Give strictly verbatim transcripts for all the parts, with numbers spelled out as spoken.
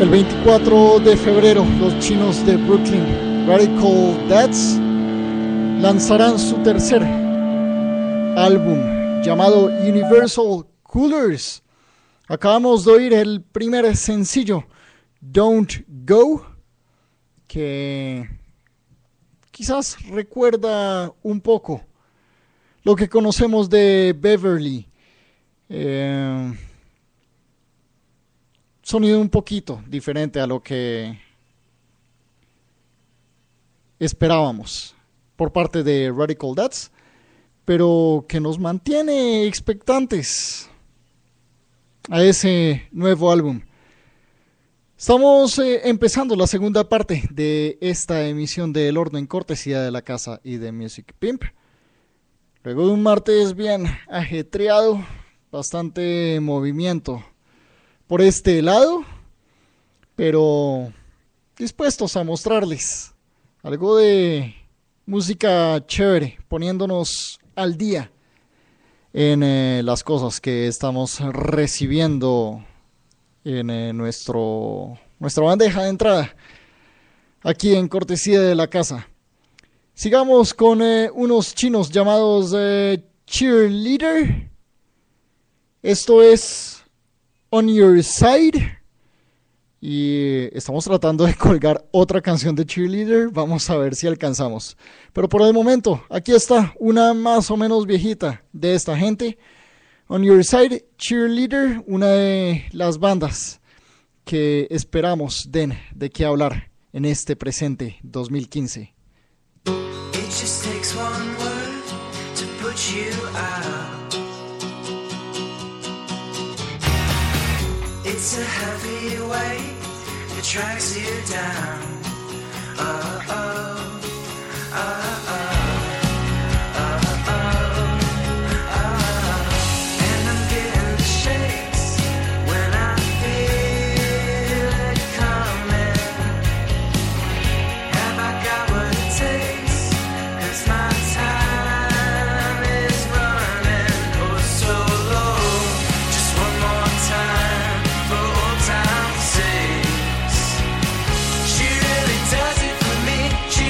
El veinticuatro de febrero, los chinos de Brooklyn, Radical Dads, lanzarán su tercer álbum llamado Universal Coolers. Acabamos de oír el primer sencillo, Don't Go, que quizás recuerda un poco lo que conocemos de Beverly. Eh, sonido un poquito diferente a lo que esperábamos por parte de Radical Dads, pero que nos mantiene expectantes a ese nuevo álbum. Estamos eh, empezando la segunda parte de esta emisión de El Horno en cortesía de La Casa y de Music Pimp. Luego de un martes bien ajetreado, bastante movimiento por este lado, pero dispuestos a mostrarles algo de música chévere, poniéndonos al día en eh, las cosas que estamos recibiendo en eh, nuestro, nuestra bandeja de entrada aquí en cortesía de La Casa. Sigamos con eh, unos chinos llamados eh, Cheerleader. Esto es On Your Side. Y estamos tratando de colgar otra canción de Cheerleader. Vamos a ver si alcanzamos. Pero por el momento, aquí está una más o menos viejita de esta gente. On Your Side, Cheerleader, una de las bandas que esperamos den de qué hablar en este presente dos mil quince. It just takes one word to put you out. It's a heavy weight that drags you down. Oh, oh, oh, oh, oh, oh, oh. And I'm getting the shakes when I feel it coming. Have I got what it takes? 'Cause my time is running oh so low. Just one more time for old time's sakes. She really does it for me. She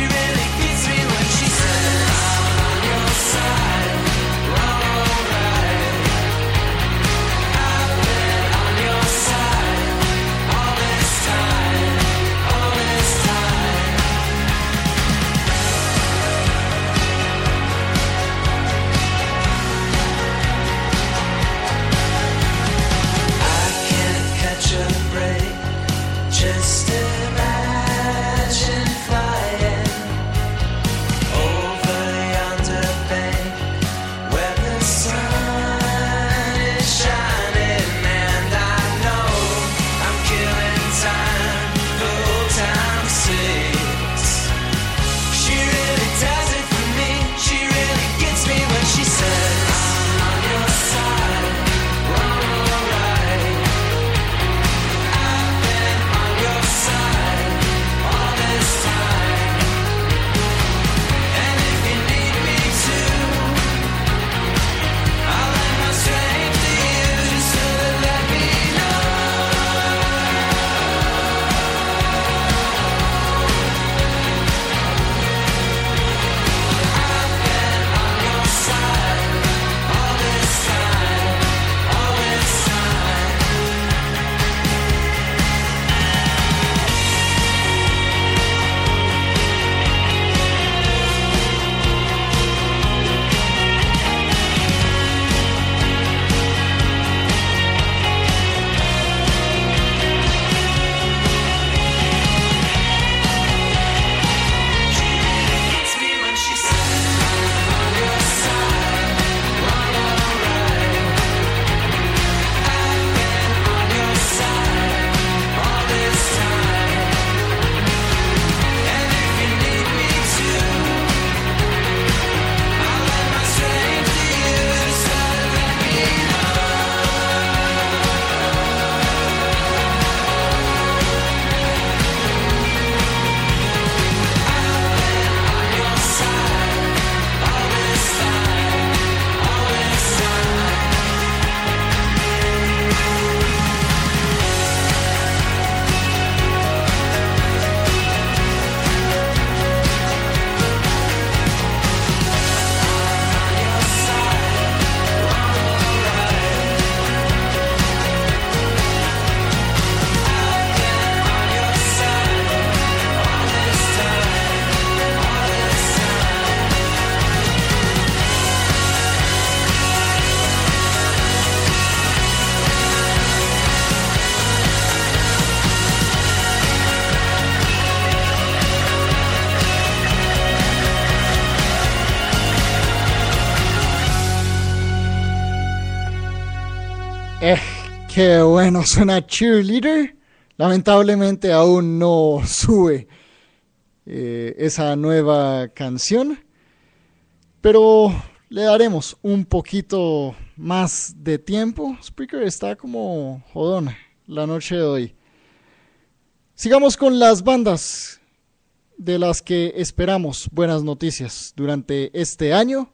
Eh, qué bueno suena Cheerleader. Lamentablemente aún no sube eh, esa nueva canción, pero le daremos un poquito más de tiempo. Spreaker está como jodón la noche de hoy. Sigamos con las bandas de las que esperamos buenas noticias durante este año.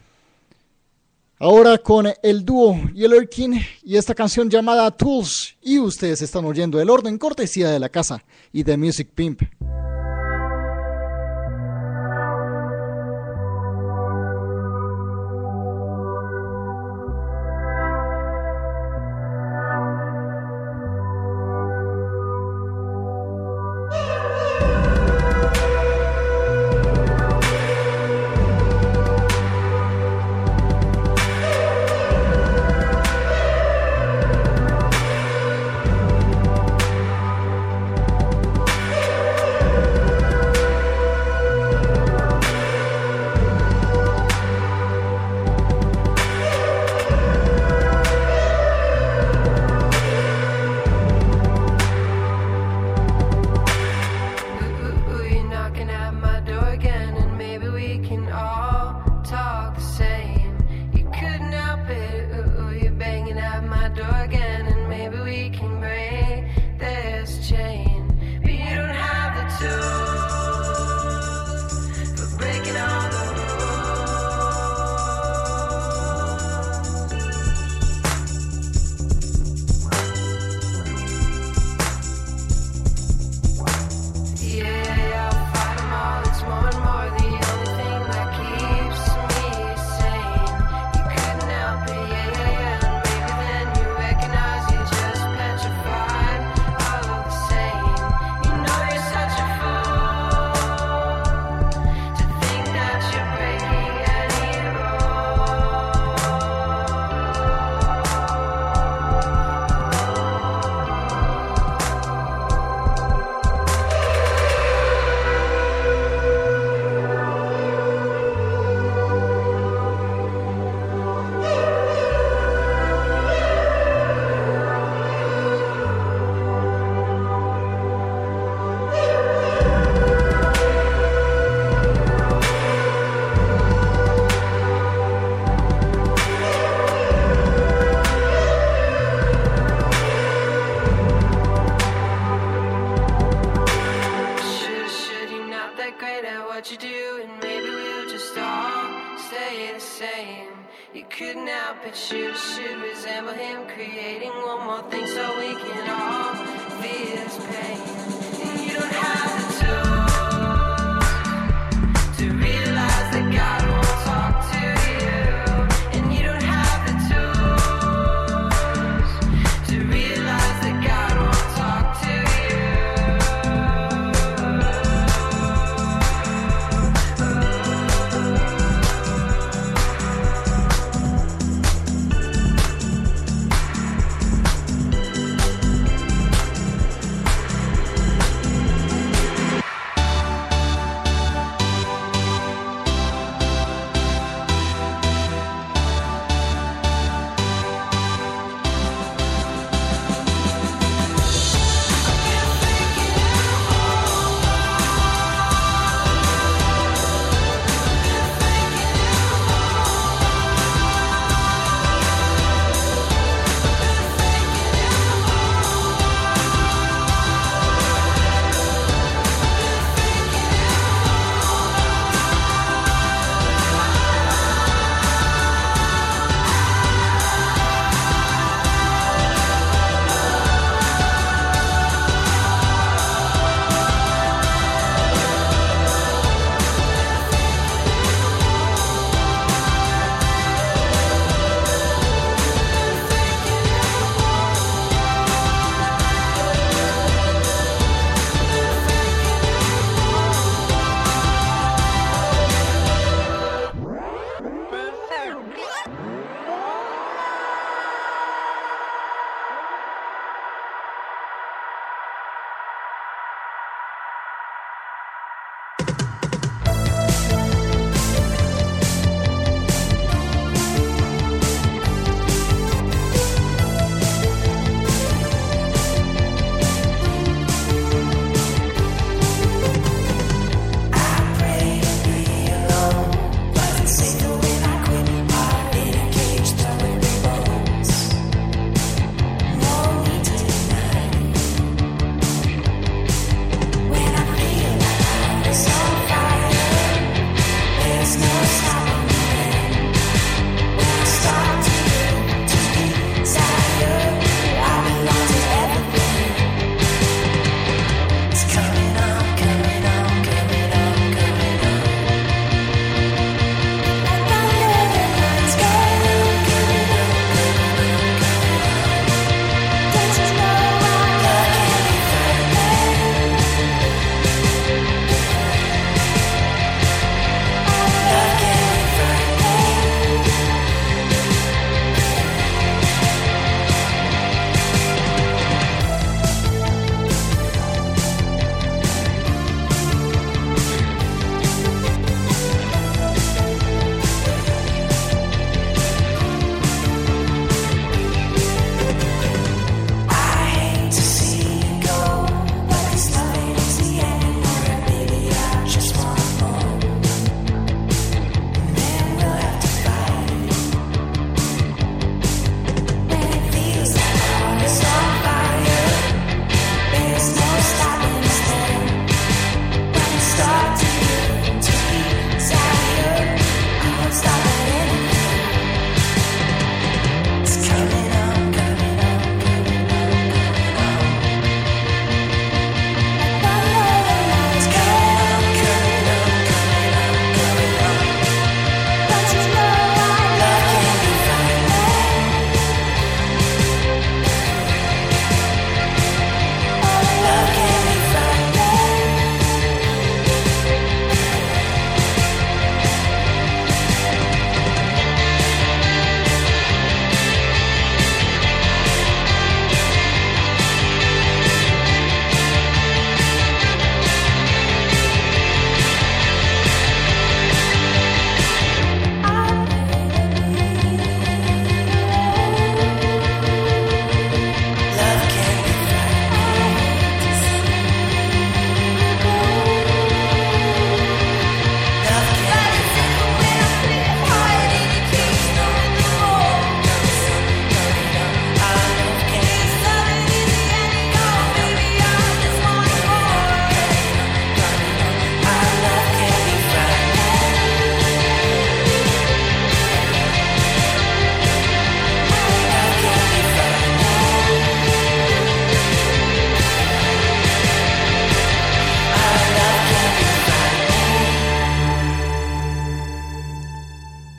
Ahora con el dúo Yeller King y esta canción llamada Tools. Y ustedes están oyendo El Orden, cortesía de La Casa y de Music Pimp.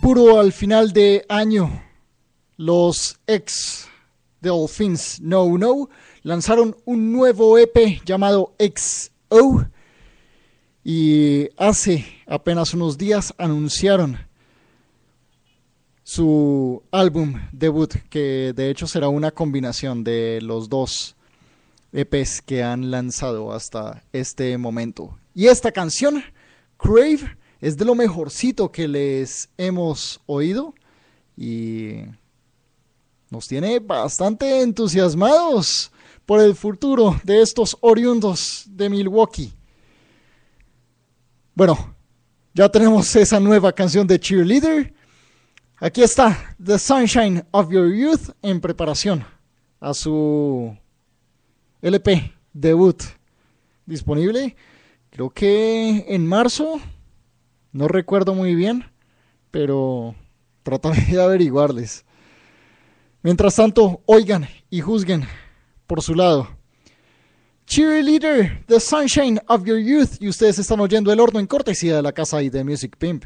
puro al final de año, los ex Delphins No No lanzaron un nuevo E P llamado X O y hace apenas unos días anunciaron su álbum debut, que de hecho será una combinación de los dos E Pes que han lanzado hasta este momento. Y esta canción, Crave, es de lo mejorcito que les hemos oído y nos tiene bastante entusiasmados por el futuro de estos oriundos de Milwaukee. Bueno, ya tenemos esa nueva canción de Cheerleader. Aquí está The Sunshine of Your Youth en preparación a su L P debut, disponible creo que en marzo, no recuerdo muy bien, pero trataré de averiguarles. Mientras tanto, oigan y juzguen por su lado. Cheerleader, The Sunshine of Your Youth, y ustedes están oyendo El Horno en cortesía de la casa y de Music Pimp.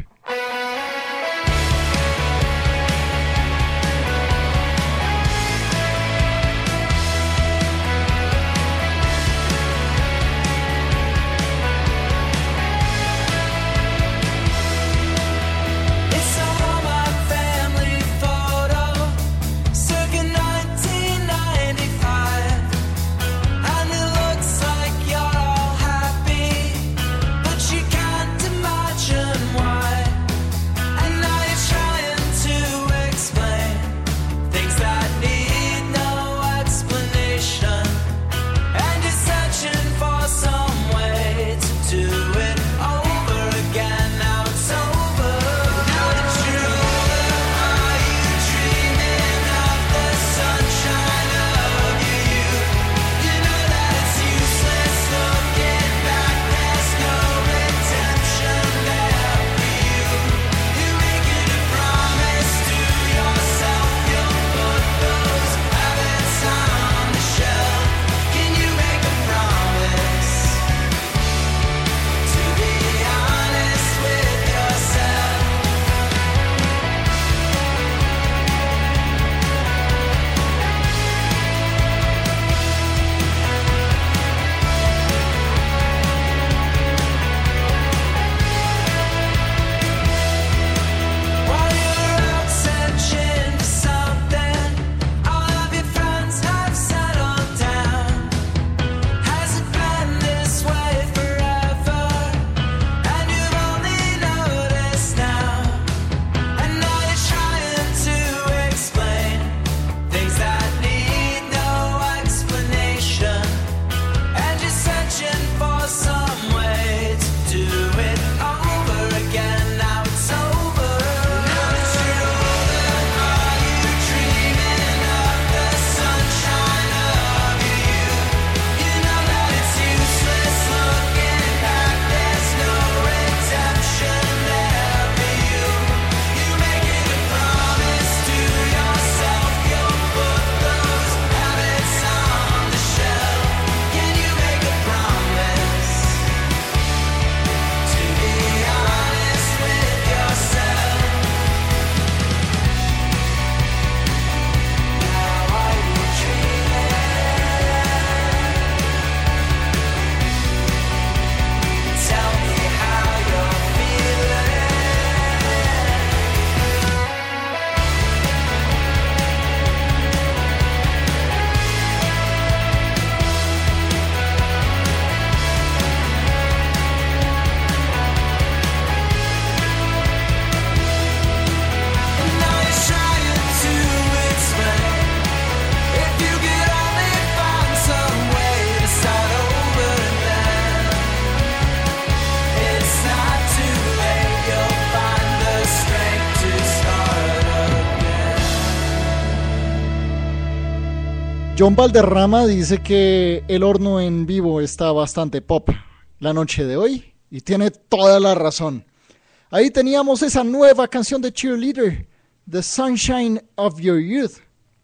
John Valderrama dice que El Horno en vivo está bastante pop la noche de hoy y tiene toda la razón. Ahí teníamos esa nueva canción de Cheerleader, The Sunshine of Your Youth.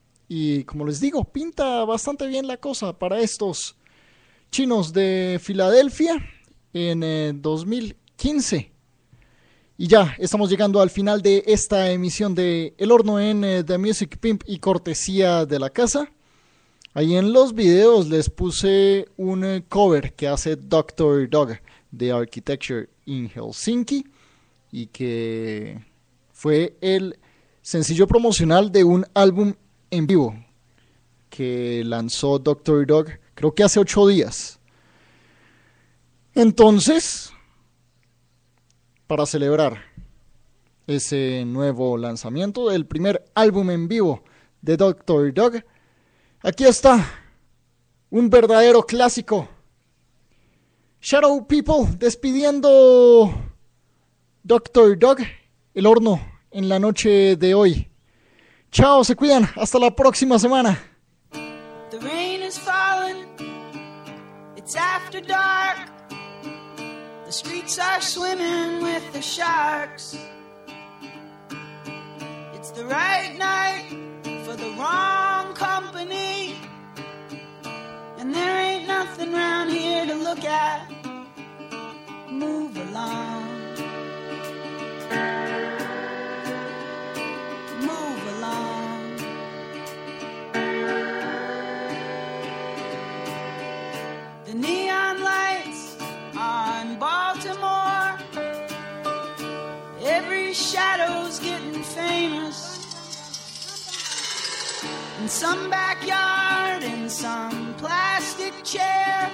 Y como les digo, pinta bastante bien la cosa para estos chinos de Filadelfia en eh, dos mil quince. Y ya, estamos llegando al final de esta emisión de El Horno en eh, The Music Pimp y cortesía de la casa. Ahí en los videos les puse un eh, cover que hace doctor Dog de Architecture in Helsinki y que fue el sencillo promocional de un álbum en vivo que lanzó doctor Dog, creo que hace ocho días. Entonces, para celebrar ese nuevo lanzamiento del primer álbum en vivo de doctor Dog, aquí está un verdadero clásico. Shadow People despidiendo doctor Dog, El Horno en la noche de hoy. Chao, se cuidan, hasta la próxima semana. The rain is falling, it's after dark. The streets are swimming with the sharks. It's the right night for the wrong company, and there ain't nothing round here to look at. Move along. Move along. The neon lights on Baltimore, every shadow's getting famous. In some backyard, in some plastic chair,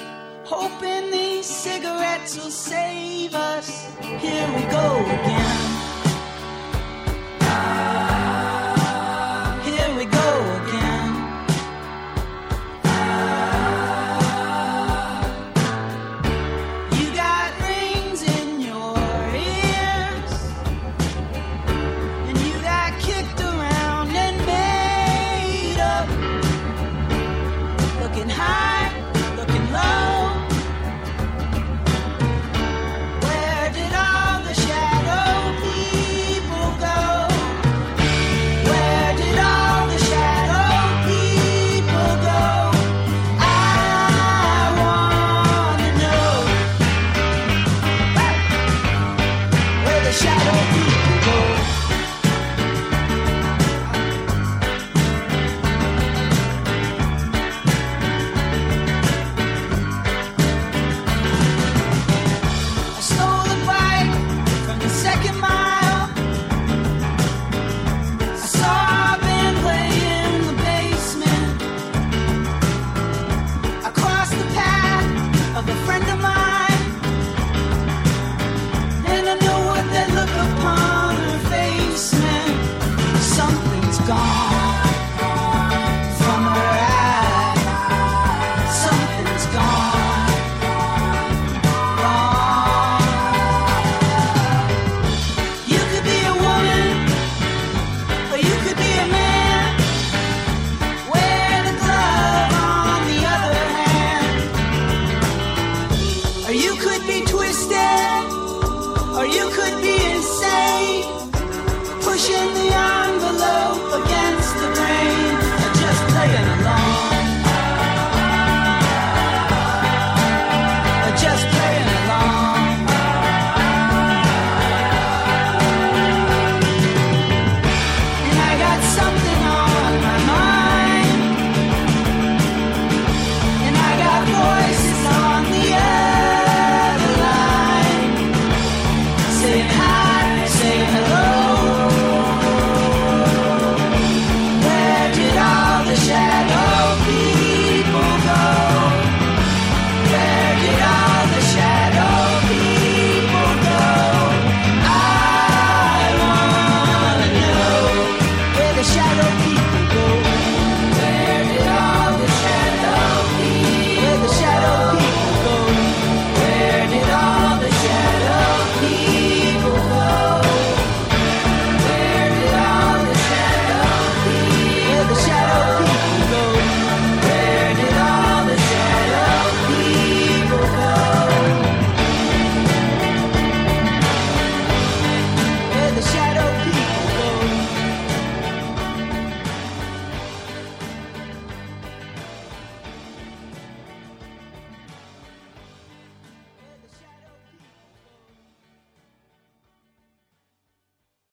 hoping these cigarettes will save us. Here we go again.